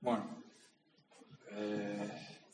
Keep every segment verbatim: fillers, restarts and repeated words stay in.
Bueno, eh,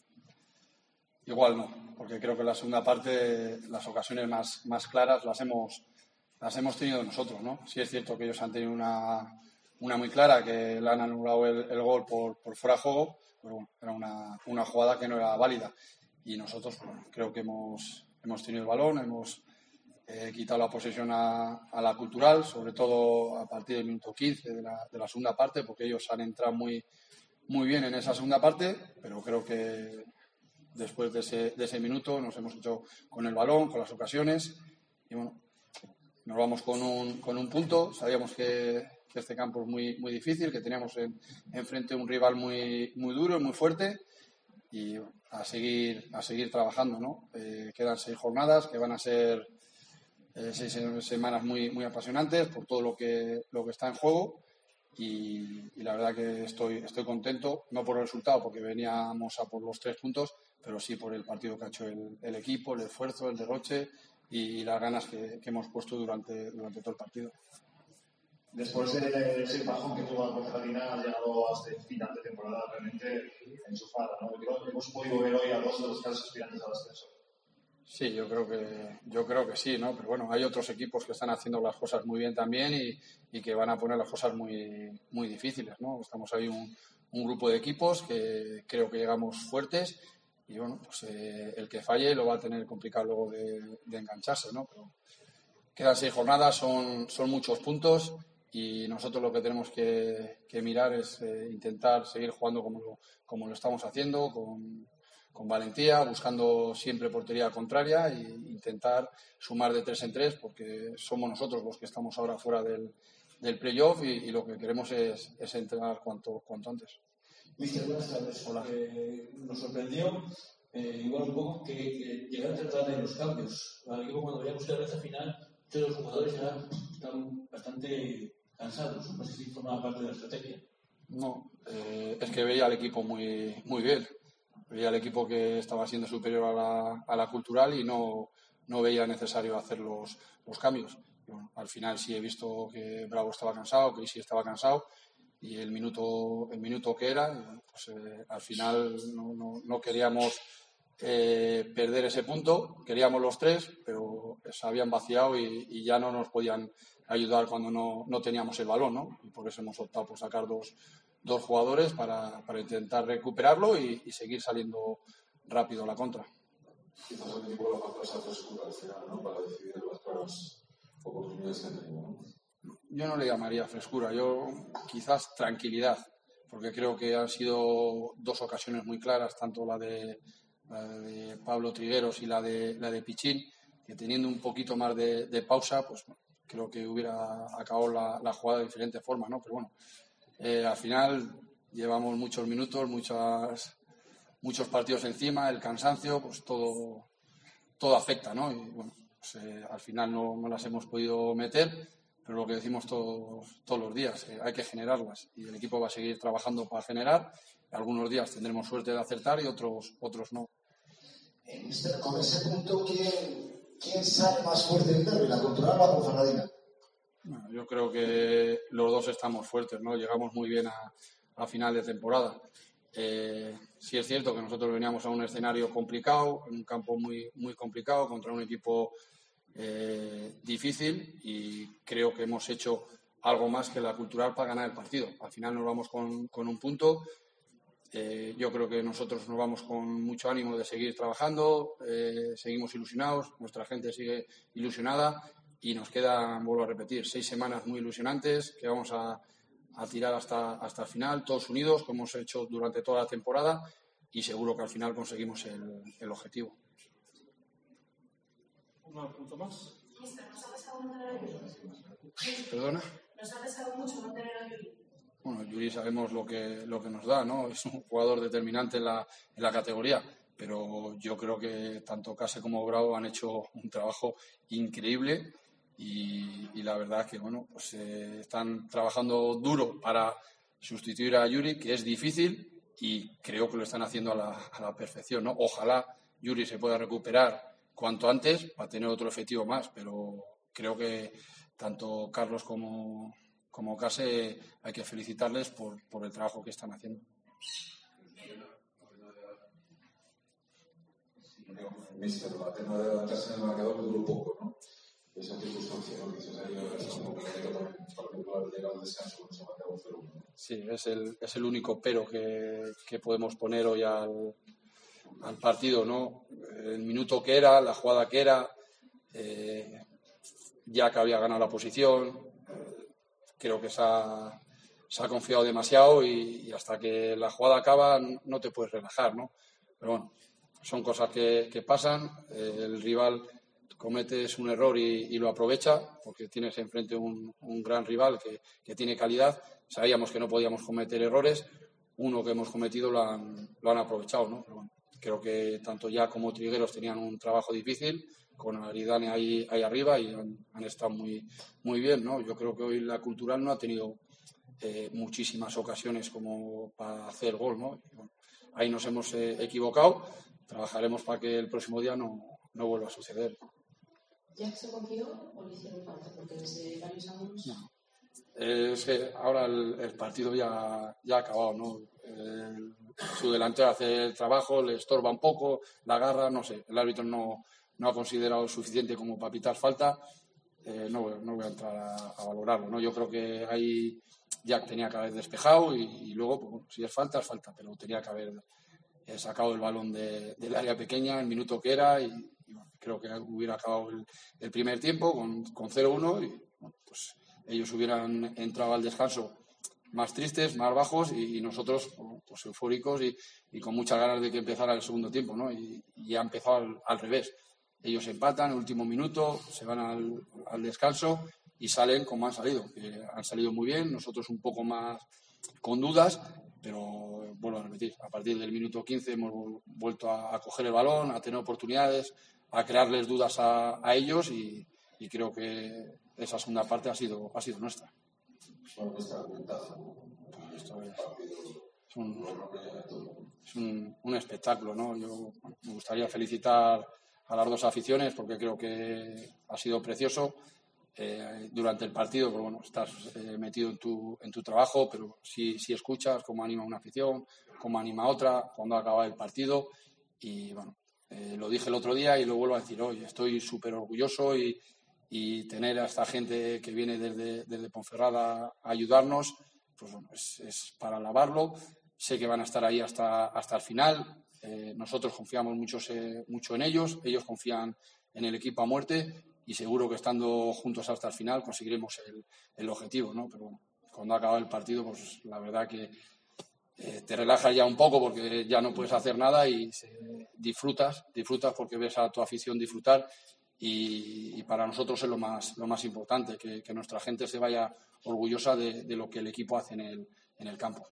igual no, porque creo que en la segunda parte las ocasiones más, más claras las hemos, las hemos tenido nosotros, ¿no? Sí es cierto que ellos han tenido una, una muy clara, que le han anulado el, el gol por, por fuera de juego, pero bueno, era una, una jugada que no era válida. Y nosotros, bueno, creo que hemos, hemos tenido el balón, hemos eh, quitado la posesión a, a la Cultural, sobre todo a partir del minuto quince de la, de la segunda parte, porque ellos han entrado muy muy bien en esa segunda parte, pero creo que después de ese, de ese minuto nos hemos hecho con el balón, con las ocasiones, y bueno, nos vamos con un, con un punto. Sabíamos que, que este campo es muy, muy difícil, que teníamos en, enfrente un rival muy, muy duro y muy fuerte, y a seguir, a seguir trabajando, ¿no? Eh, quedan seis jornadas que van a ser eh, seis semanas muy, muy apasionantes por todo lo que, lo que está en juego. Y, y la verdad que estoy, estoy contento, no por el resultado, porque veníamos a por los tres puntos, pero sí por el partido que ha hecho el, el equipo, el esfuerzo, el derroche y las ganas que, que hemos puesto durante, durante todo el partido. Después de ese bajón que tuvo la Ponferradina, ha llegado hasta el final de temporada realmente enchufada, ¿no? Hemos podido ver hoy a dos de los casos aspirantes al ascenso. Sí, yo creo que yo creo que sí, ¿no? Pero bueno, hay otros equipos que están haciendo las cosas muy bien también y, y que van a poner las cosas muy muy difíciles, ¿no? Estamos ahí un, un grupo de equipos que creo que llegamos fuertes y bueno, pues eh, el que falle lo va a tener complicado luego de, de engancharse, ¿no? Pero quedan seis jornadas, son, son muchos puntos y nosotros lo que tenemos que, que mirar es eh, intentar seguir jugando como lo, como lo estamos haciendo, con con valentía, buscando siempre portería contraria e intentar sumar de tres en tres, porque somos nosotros los que estamos ahora fuera del, del playoff y, y lo que queremos es, es entrar cuanto, cuanto antes. Mister, buenas tardes. Hola. Eh, nos sorprendió eh, igual un poco que, que llegaran tan tarde los cambios. Al equipo, cuando veíamos que la recta final, todos los jugadores ya están bastante cansados. No sé si formaba parte de la estrategia. No, eh, es que veía al equipo muy, muy bien. Veía al equipo que estaba siendo superior a la, a la Cultural y no, no veía necesario hacer los, los cambios. Bueno, al final sí he visto que Bravo estaba cansado, que Isi estaba cansado y el minuto, el minuto que era, bueno, pues eh, al final no, no, no queríamos eh, perder ese punto, queríamos los tres, pero se habían vaciado y, y ya no nos podían ayudar cuando no, no teníamos el balón, ¿no? Y por eso hemos optado por sacar dos dos jugadores para, para intentar recuperarlo y, y seguir saliendo rápido a la contra. Quizás el equipo lo falta esa frescura al final, ¿no? Para decidir las claras oportunidades que tenemos, ¿no? Yo no le llamaría frescura, yo quizás tranquilidad, porque creo que han sido dos ocasiones muy claras, tanto la de, la de Pablo Trigueros y la de, la de Pichín, que teniendo un poquito más de, de pausa, pues creo que hubiera acabado la, la jugada de diferente forma, ¿no? Pero bueno, Eh, al final llevamos muchos minutos, muchas, muchos partidos encima, el cansancio, pues todo, todo afecta, ¿no? Y bueno, pues, eh, al final no, no las hemos podido meter, pero lo que decimos todos, todos los días, eh, hay que generarlas y el equipo va a seguir trabajando para generar. Algunos días tendremos suerte de acertar y otros, otros no. Eh, mister, con ese punto, ¿quién, quién sale más fuerte del derbi, la Cultural o la Ponferradina? Bueno, yo creo que los dos estamos fuertes, ¿no? Llegamos muy bien a, a final de temporada. Eh, sí es cierto que nosotros veníamos a un escenario complicado, en un campo muy, muy complicado, contra un equipo eh, difícil y creo que hemos hecho algo más que la Cultural para ganar el partido. Al final nos vamos con, con un punto. Eh, yo creo que nosotros nos vamos con mucho ánimo de seguir trabajando, eh, seguimos ilusionados, nuestra gente sigue ilusionada. Y nos quedan, vuelvo a repetir, seis semanas muy ilusionantes que vamos a, a tirar hasta, hasta el final, todos unidos, como hemos hecho durante toda la temporada, y seguro que al final conseguimos el, el objetivo. ¿Un punto más? Mister, ¿nos ha pesado no tener a Yuri? ¿Perdona? ¿Nos ha pesado mucho no tener a Yuri? Bueno, Yuri sabemos lo que, lo que nos da, ¿no? Es un jugador determinante en la, en la categoría, pero yo creo que tanto Case como Bravo han hecho un trabajo increíble. Y, y la verdad es que bueno, pues eh, están trabajando duro para sustituir a Yuri, que es difícil y creo que lo están haciendo a la, a la perfección, ¿no? Ojalá Yuri se pueda recuperar cuanto antes para tener otro efectivo más, pero creo que tanto Carlos como, como Case hay que felicitarles por, por el trabajo que están haciendo. Mister, la pena de adelantarse en el marcador duró poco, ¿no? Esa circunstancia, ¿no? Quizás ahí es como que particular llegar al descanso con ese marcador cero uno. Sí, es el, es el único pero que, que podemos poner hoy al, al partido, ¿no? El minuto que era, la jugada que era, eh, ya que había ganado la posición, eh, creo que se ha, se ha confiado demasiado y, y hasta que la jugada acaba no te puedes relajar, ¿no? Pero bueno, son cosas que, que pasan, eh, el rival cometes un error y, y lo aprovecha porque tienes enfrente un, un gran rival que, que tiene calidad. Sabíamos que no podíamos cometer errores, uno que hemos cometido lo han, lo han aprovechado, ¿no? Pero bueno, creo que tanto ya como Trigueros tenían un trabajo difícil con Aridane ahí, ahí arriba y han, han estado muy, muy bien, ¿no? Yo creo que hoy la Cultural no ha tenido eh, muchísimas ocasiones como para hacer gol, ¿no? Y bueno, ahí nos hemos eh, equivocado. Trabajaremos para que el próximo día no, no vuelva a suceder. ¿Ya se confió o le hicieron falta? Porque desde varios años... No. Eh, es que ahora el, el partido ya, ya ha acabado, ¿no? El, su delantero hace el trabajo, le estorba un poco, la agarra, no sé. El árbitro no, no ha considerado suficiente como para pitar falta. Eh, no, no voy a entrar a, a valorarlo, ¿no? Yo creo que ahí Jack tenía que haber despejado y, y luego, pues, bueno, si es falta, es falta, pero tenía que haber eh, sacado el balón de, del área pequeña, el minuto que era, y, y bueno, creo que hubiera acabado el, el primer tiempo con, con cero uno y bueno, pues ellos hubieran entrado al descanso más tristes, más bajos y, y nosotros pues eufóricos y, y con muchas ganas de que empezara el segundo tiempo, ¿no? Y, y ha empezado al, al revés. Ellos empatan el último minuto, se van al, al descanso y salen como han salido. Que han salido muy bien, nosotros un poco más con dudas, pero vuelvo a repetir, a partir del minuto quince hemos vuelto a, a coger el balón, a tener oportunidades, a crearles dudas a, a ellos y, y creo que esa segunda parte ha sido, ha sido nuestra. Bueno, esta ventaja, Esto es, es, un, es un, un espectáculo, ¿no? Yo bueno, me gustaría felicitar a las dos aficiones porque creo que ha sido precioso. Eh, durante el partido, pues bueno, estás eh, metido en tu, en tu trabajo, pero sí, sí escuchas cómo anima una afición, cómo anima otra, cuando acaba el partido. Y bueno, eh, lo dije el otro día y lo vuelvo a decir hoy. Estoy súper orgulloso y, y tener a esta gente que viene desde, desde Ponferrada a ayudarnos, pues bueno, es, es para alabarlo. Sé que van a estar ahí hasta, hasta el final. Eh, nosotros confiamos mucho, eh, mucho en ellos, ellos confían en el equipo a muerte. Y seguro que estando juntos hasta el final conseguiremos el, el objetivo, ¿no? Pero bueno, cuando ha acabado el partido, pues la verdad que eh, te relajas ya un poco porque ya no puedes hacer nada y se, disfrutas, disfrutas porque ves a tu afición disfrutar y, y para nosotros es lo más, lo más importante, que, que nuestra gente se vaya orgullosa de, de lo que el equipo hace en el, en el campo.